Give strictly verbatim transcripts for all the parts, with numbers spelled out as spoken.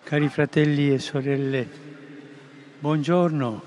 Cari fratelli e sorelle, buongiorno.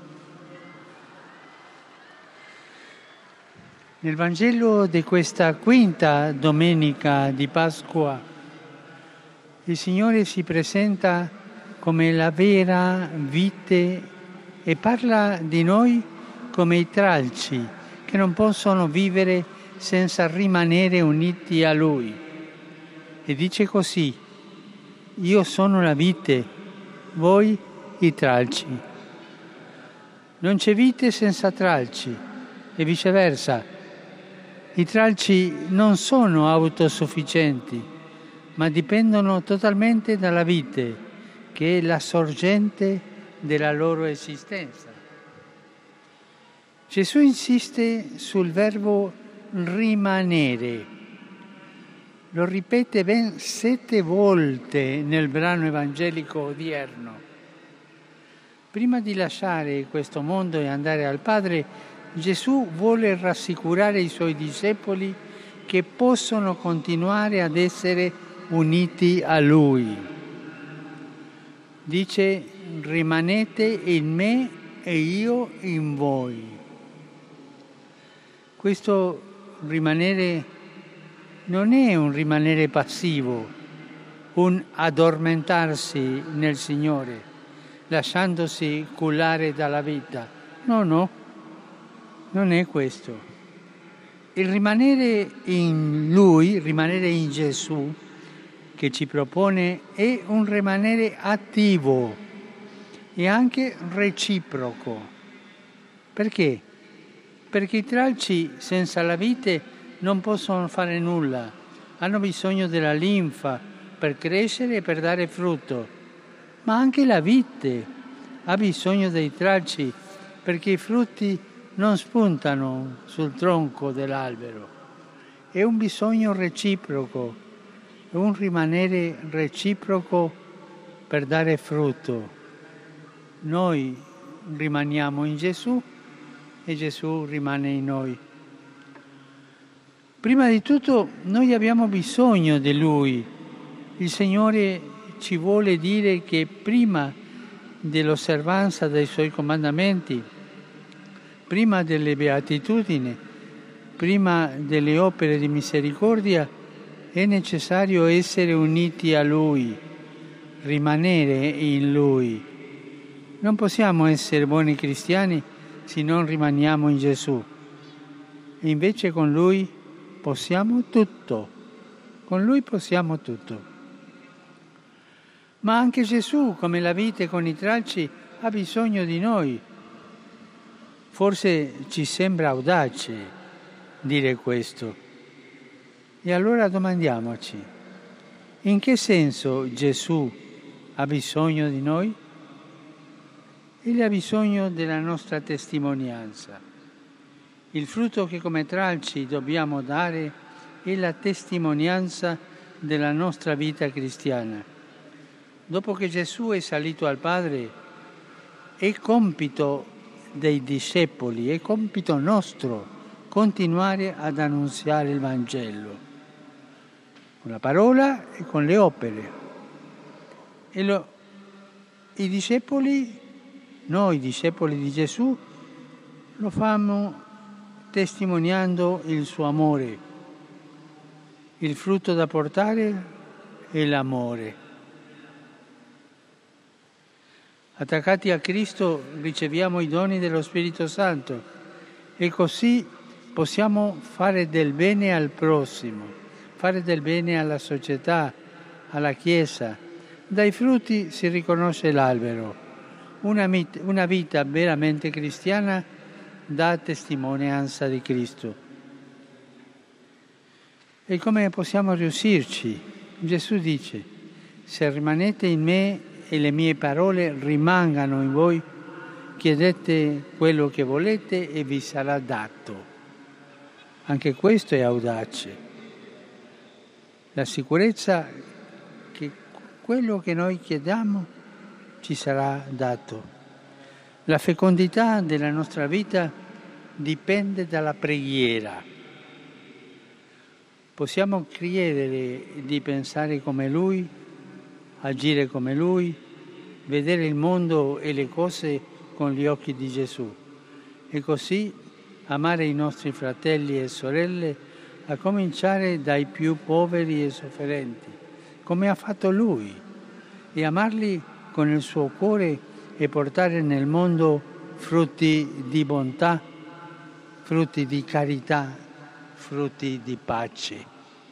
Nel Vangelo di questa quinta domenica di Pasqua, il Signore si presenta come la vera vite e parla di noi come i tralci che non possono vivere senza rimanere uniti a Lui. E dice così: io sono la vite, voi i tralci. Non c'è vite senza tralci e viceversa. I tralci non sono autosufficienti, ma dipendono totalmente dalla vite, che è la sorgente della loro esistenza. Gesù insiste sul verbo rimanere. Lo ripete ben sette volte nel brano evangelico odierno. Prima di lasciare questo mondo e andare al Padre, Gesù vuole rassicurare i Suoi discepoli che possono continuare ad essere uniti a Lui. Dice: rimanete in me e io in voi. Questo rimanere non è un rimanere passivo, un addormentarsi nel Signore, lasciandosi cullare dalla vita. No, no, non è questo. Il rimanere in Lui, rimanere in Gesù, che ci propone, è un rimanere attivo e anche reciproco. Perché? Perché i tralci senza la vite non possono fare nulla, hanno bisogno della linfa per crescere e per dare frutto, ma anche la vite ha bisogno dei tralci perché i frutti non spuntano sul tronco dell'albero. È un bisogno reciproco, è un rimanere reciproco per dare frutto. Noi rimaniamo in Gesù e Gesù rimane in noi. Prima di tutto noi abbiamo bisogno di Lui. Il Signore ci vuole dire che prima dell'osservanza dei Suoi comandamenti, prima delle beatitudini, prima delle opere di misericordia, è necessario essere uniti a Lui, rimanere in Lui. Non possiamo essere buoni cristiani se non rimaniamo in Gesù. E invece con Lui possiamo tutto, con Lui possiamo tutto. Ma anche Gesù, come la vite con i tralci, ha bisogno di noi. Forse ci sembra audace dire questo. E allora domandiamoci, in che senso Gesù ha bisogno di noi? Egli ha bisogno della nostra testimonianza. Il frutto che come tralci dobbiamo dare è la testimonianza della nostra vita cristiana. Dopo che Gesù è salito al Padre, è compito dei discepoli, è compito nostro continuare ad annunziare il Vangelo, con la parola e con le opere. E lo, i discepoli, noi discepoli di Gesù, lo fanno testimoniando il suo amore. Il frutto da portare è l'amore. Attaccati a Cristo riceviamo i doni dello Spirito Santo e così possiamo fare del bene al prossimo, fare del bene alla società, alla Chiesa. Dai frutti si riconosce l'albero. Una, una vita veramente cristiana dà testimonianza di Cristo. E come possiamo riuscirci? Gesù dice: se rimanete in me e le mie parole rimangano in voi, chiedete quello che volete e vi sarà dato. Anche questo è audace. La sicurezza che quello che noi chiediamo ci sarà dato. La fecondità della nostra vita dipende dalla preghiera. Possiamo credere di pensare come Lui agire come Lui, vedere il mondo e le cose con gli occhi di Gesù e così amare i nostri fratelli e sorelle, a cominciare dai più poveri e sofferenti, come ha fatto Lui, e amarli con il suo cuore e portare nel mondo frutti di bontà, frutti di carità, frutti di pace.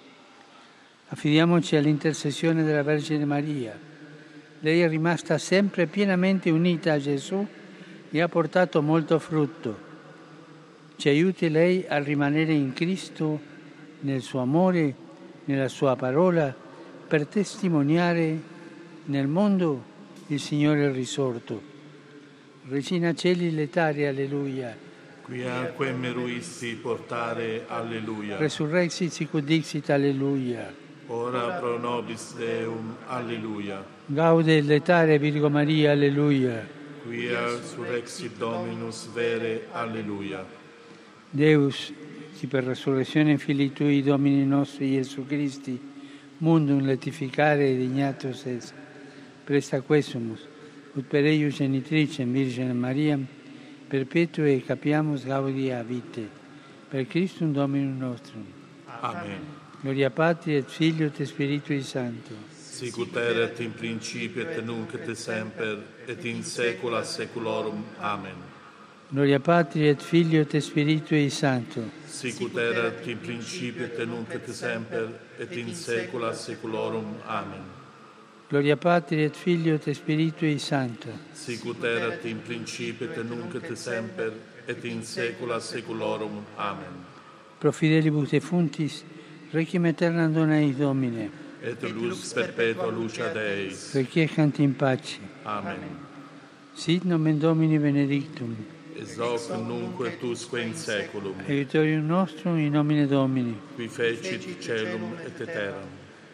Affidiamoci all'intercessione della Vergine Maria. Lei è rimasta sempre pienamente unita a Gesù e ha portato molto frutto. Ci aiuti lei a rimanere in Cristo, nel suo amore, nella sua parola, per testimoniare nel mondo il Signore risorto. Regina Celi letare, alleluia. Quiaque meruisti portare, alleluia. Resurrexit sicut dixit, alleluia. Ora pro nobis Deum, alleluia. Gaude letare Virgo Maria, alleluia. Quia surrexit Dominus vere, alleluia. Deus, qui per resurrezione Filii Tui, Domini nostri Gesù Christi, mundum letificare dignatus es, presta quesumus, ut per eius genitricem Virgine Mariam, perpetue capiamus gaudia vitae, per Christum Dominum nostrum. Amen. Gloria Patri et Filio et Spiritui Sancto. Sicut erat in principio et nunc et semper, et in saecula saeculorum. Amen. Gloria Patri et Filio et Spiritui Sancto. Sicut erat in principio et nunc et semper, et in saecula saeculorum. Amen. Gloria Patri et Filio et Spiritui Sancto. Sicut erat in principio et nunc et semper, et in saecula saeculorum. Amen. Pro fidelibus defunctis, requiem aeternam dona eis Domine. Et lux perpetua lucia Deis. Requiescant in pace. Amen. Sit nomen Domini benedictum. Ex hoc nunc et usque in saeculum. Aiutorium nostrum in nomine Domini. Qui fecit celum et terram.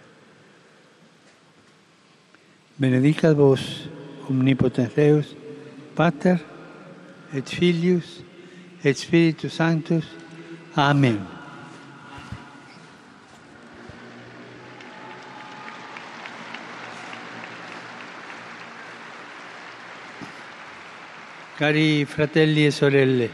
Benedicat vos, omnipotens Deus, Pater, et Filius, et Spiritus Sanctus. Amen. Cari fratelli e sorelle,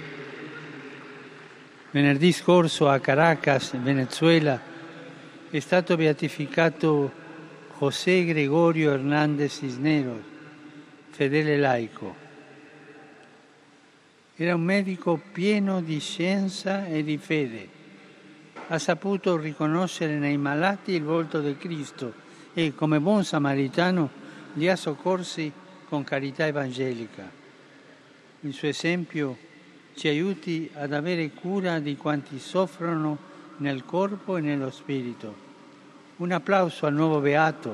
venerdì scorso a Caracas, Venezuela, è stato beatificato José Gregorio Hernández Cisneros, fedele laico. Era un medico pieno di scienza e di fede. Ha saputo riconoscere nei malati il volto di Cristo e, come buon samaritano, li ha soccorsi con carità evangelica. Il suo esempio ci aiuti ad avere cura di quanti soffrono nel corpo e nello spirito. Un applauso al nuovo beato.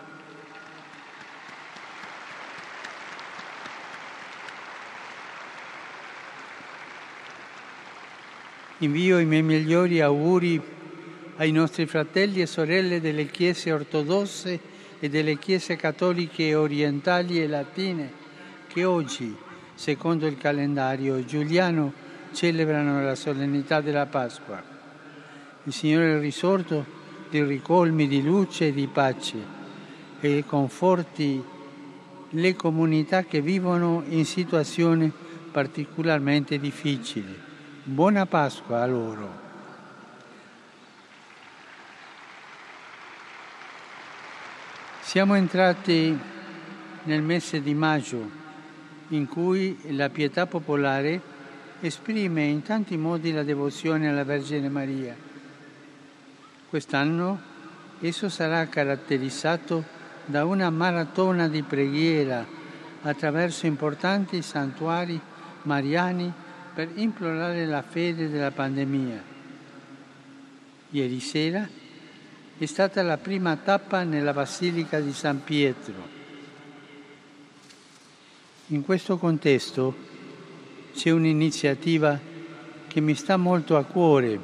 Invio i miei migliori auguri ai nostri fratelli e sorelle delle chiese ortodosse e delle chiese cattoliche orientali e latine che oggi, secondo il calendario giuliano, celebrano la solennità della Pasqua. Il Signore è risorto, li ricolmi di luce e di pace e conforti le comunità che vivono in situazioni particolarmente difficili. Buona Pasqua a loro. Siamo entrati nel mese di maggio, in cui la pietà popolare esprime in tanti modi la devozione alla Vergine Maria. Quest'anno esso sarà caratterizzato da una maratona di preghiera attraverso importanti santuari mariani per implorare la fede della pandemia. Ieri sera è stata la prima tappa nella Basilica di San Pietro. In questo contesto c'è un'iniziativa che mi sta molto a cuore,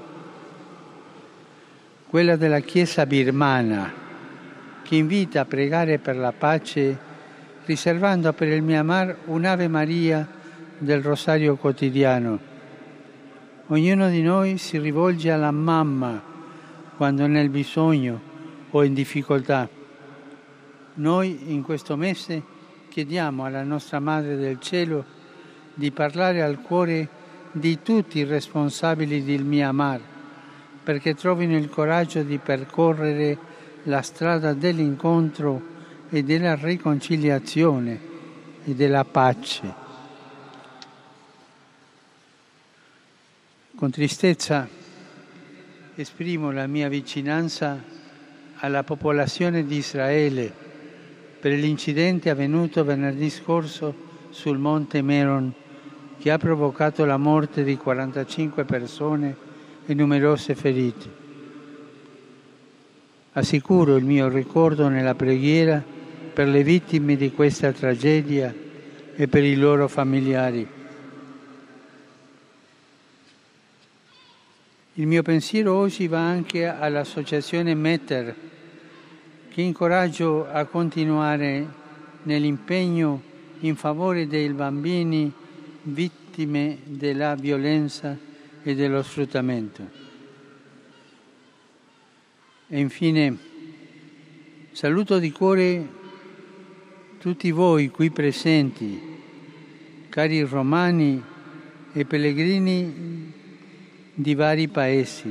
quella della Chiesa birmana, che invita a pregare per la pace riservando per il Myanmar un'Ave Maria del Rosario quotidiano. Ognuno di noi si rivolge alla mamma quando è nel bisogno o in difficoltà. Noi in questo mese chiediamo alla nostra Madre del Cielo di parlare al cuore di tutti i responsabili del Myanmar, perché trovino il coraggio di percorrere la strada dell'incontro e della riconciliazione e della pace. Con tristezza esprimo la mia vicinanza alla popolazione di Israele per l'incidente avvenuto venerdì scorso sul Monte Meron, che ha provocato la morte di quarantacinque persone e numerose ferite. Assicuro il mio ricordo nella preghiera per le vittime di questa tragedia e per i loro familiari. Il mio pensiero oggi va anche all'associazione Metter, che incoraggio a continuare nell'impegno in favore dei bambini vittime della violenza e dello sfruttamento. E infine saluto di cuore tutti voi qui presenti, cari romani e pellegrini di vari paesi.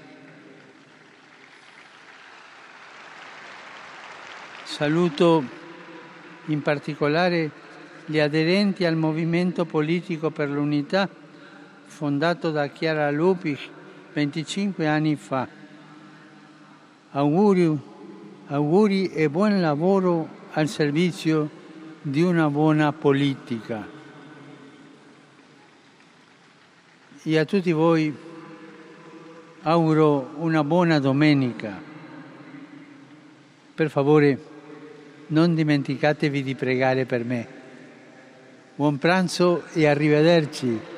Saluto in particolare gli aderenti al movimento politico per l'unità fondato da Chiara Lubich venticinque anni fa. Auguri, auguri e buon lavoro al servizio di una buona politica. E a tutti voi auguro una buona domenica. Per favore, non dimenticatevi di pregare per me. Buon pranzo e arrivederci.